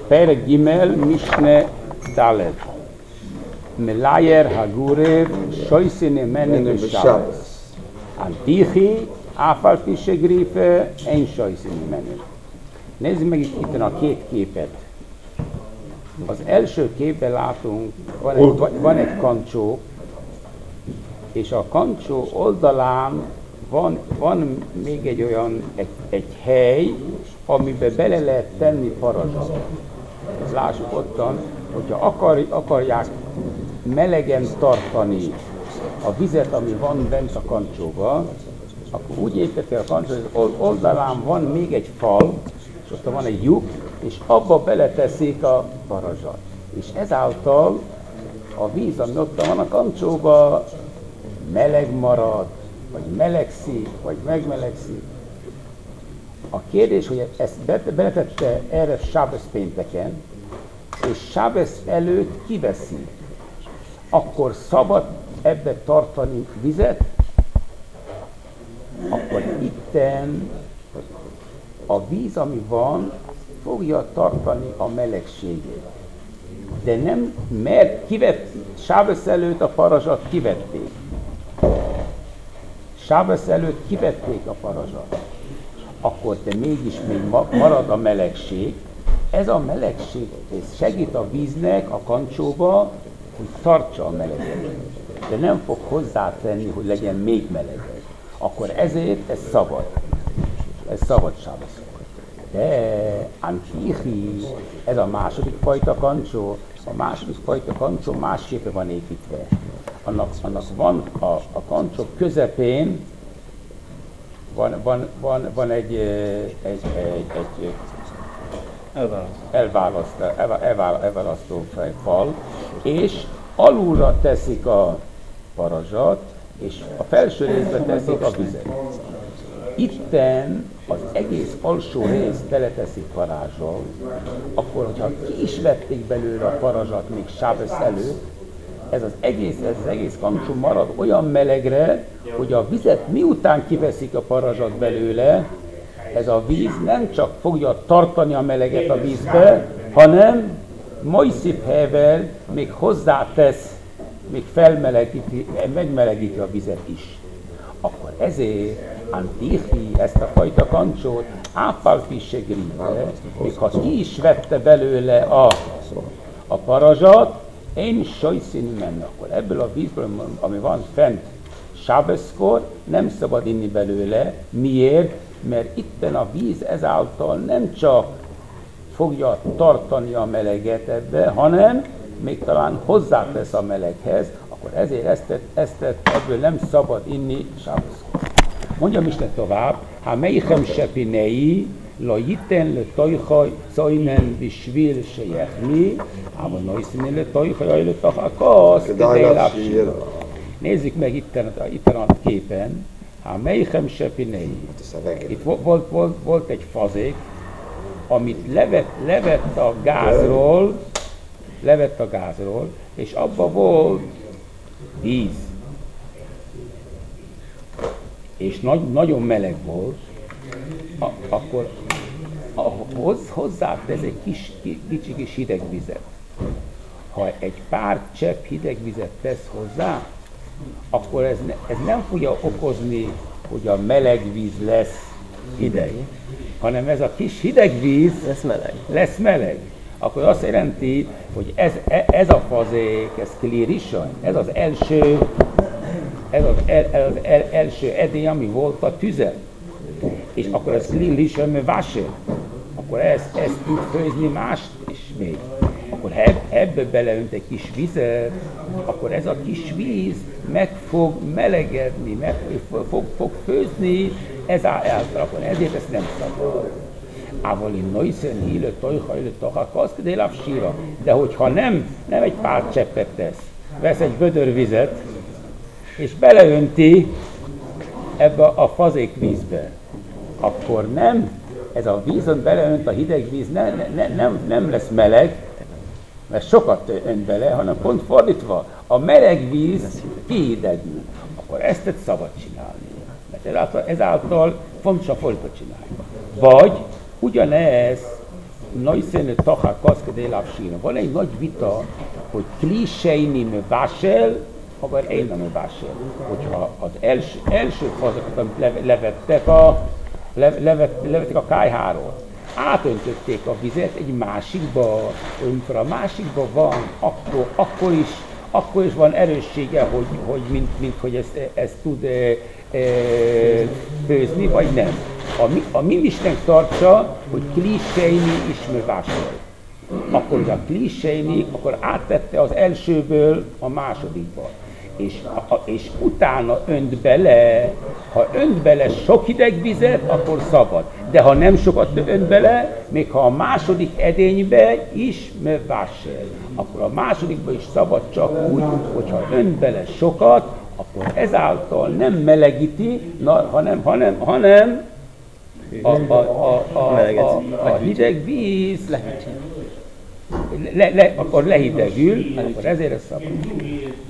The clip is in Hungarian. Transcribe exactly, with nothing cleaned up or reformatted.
פרק ג' משנה ד' מלייר הגורב שויסין ממנו בשבס antichi אף על פי שגריפה אין שויסין ממנו. Nézzük meg itt, itt a két képet. Az első képben látunk, van egy, van egy kancsó, és a kancsó oldalán van, van még egy olyan, egy, egy hely, amiben bele lehet tenni parazsat. Lássuk ottan, hogyha akar, akarják melegen tartani a vizet, ami van bent a kancsóban, akkor úgy építi a kancsó, hogy oldalán van még egy fal, és ott van egy lyuk, és abba beleteszik a parazsat. És ezáltal a víz, ami ott van a kancsóban, meleg marad, vagy melegszik, vagy megmelegszik. A kérdés, hogy ezt beletette erre Sábesz pénteken, és Sábesz előtt kiveszi, akkor szabad ebbe tartani vizet, akkor itten a víz, ami van, fogja tartani a melegségét. De nem, mert kivett, Sábesz előtt a parazsat kivették. Sábesz előtt kivették a parazsat. Akkor de mégis még marad a melegség. Ez a melegség ez segít a víznek a kancsóba, hogy tartsa a meleget. De nem fog hozzátenni, hogy legyen még melegebb. Akkor ezért ez szabad. Ez szabad Sábesz. De antichi, ez a második fajta kancsó, a második fajta kancsó másképpen van építve. Annak, annak van a, a kancsó közepén van, van, van, van egy, egy, egy, egy elválasztó, elválasztó fal, és alulra teszik a parazsat, és a felső részbe teszik a vizet. Itten az egész alsó részt teleteszik parázsal, akkor, hogyha ki is vették belőle a parazsat még Sábesz előtt, ez az egész, ez az egész kancsó marad olyan melegre, hogy a vizet miután kiveszik a parazsat belőle, ez a víz nem csak fogja tartani a meleget a vízbe, hanem majsziphevel még hozzátesz, még felmelegíti, megmelegíti a vizet is. Akkor ezért antichi ezt a fajta kancsót áfálfi segríve, még ha ki is vette belőle a, a parazsat, én sajszínű menne, akkor ebből a vízből, ami van fent Sábeszkor, nem szabad inni belőle. Miért? Mert itten a víz ezáltal nem csak fogja tartani a meleget ebbe, hanem még talán hozzátesz a meleghez, akkor ezért ezt, ezt, ebből nem szabad inni Sábeszkor. Mondjam Isten tovább, ha meichem sepinei, lo jitten le tojchaj szajnen visvil se jechmi, ám noiszini le tojchaj le tachakasz, kedej lápsíra. Nézzük meg itten, itten a képen, ha meichem sepinei. Itt volt, volt, volt egy fazék, amit levett, levett a gázról, levett a gázról, és abban volt víz. És nagy, nagyon meleg volt, a, akkor a, hoz, hozzátesz egy kis, kicsi kis hideg vizet. Ha egy pár csepp hideg vizet tesz hozzá, akkor ez, ne, ez nem fogja okozni, hogy a meleg víz lesz hideg, hanem ez a kis hideg víz lesz meleg. Lesz meleg. Akkor azt jelenti, hogy ez, ez a fazék, ez klirison, ez az első, ez az, el, el, az el, első edély, ami volt a tüze. És akkor ez klirison me vase. Akkor ezt, ezt tud főzni mást is még. Akkor eb, ebbe beleönt egy kis vizet, akkor ez a kis víz meg fog melegedni, meg fog, fog főzni, ez által, akkor ezért ezt nem szabad. Ávoli noiszön hílő tojhajlő tohakasz, de lapsíra. De hogyha nem, nem egy pár cseppet tesz, vesz egy vödör vizet, és beleönti ebbe a fazék vízbe, akkor nem, ez a vízön beleönt a hideg víz, ne, ne, nem, nem lesz meleg, mert sokat önt bele, hanem pont fordítva, a meleg víz kihidegül. Akkor ezt szabad csinálni, mert ezáltal, ezáltal fontosan fordítva csinálni. Vagy ugyanez Noiszene Taha Kaszkedélávsína. Van egy nagy vita, hogy klíseini mövásel, vagy én nem mövásel. Hogyha az első, első fazokat, amit le, levettek a, le, levet, levettek a kájháról, átöntötték a vizet egy másikba, amikor a másikba van, akkor, akkor, is, akkor is van erőssége, hogy, hogy mint, mint hogy ezt, ezt tud e, e, főzni, vagy nem. A mi, a mi misnek tartsa, hogy klíseini ismövásol. Akkor ugye a klíseini, akkor áttette az elsőből a másodikba. És, a, és utána önt bele, ha önt bele sok hideg vizet, akkor szabad. De ha nem sokat önt bele, még ha a második edénybe is mövásol, akkor a másodikba is szabad, csak úgy, hogyha önt bele sokat, akkor ezáltal nem melegíti, na, hanem, hanem, hanem a, a, a, a, a, a hideg víz le, le, akkor lehidegül, akkor ezért ez szabad.